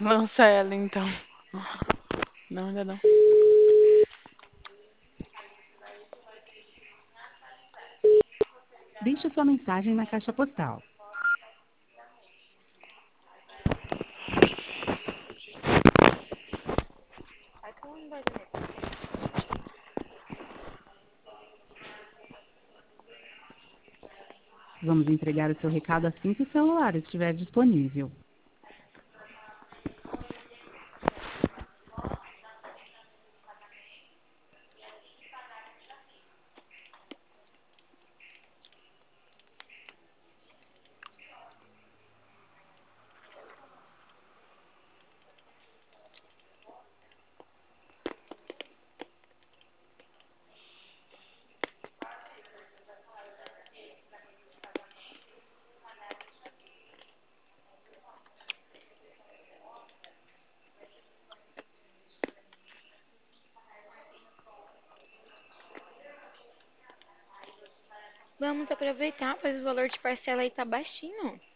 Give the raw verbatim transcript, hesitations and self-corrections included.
Lança ela então. Não, ainda não. Deixe sua mensagem na caixa postal. Vamos entregar o seu recado assim que o celular estiver disponível. Vamos aproveitar, pois o valor de parcela aí tá baixinho.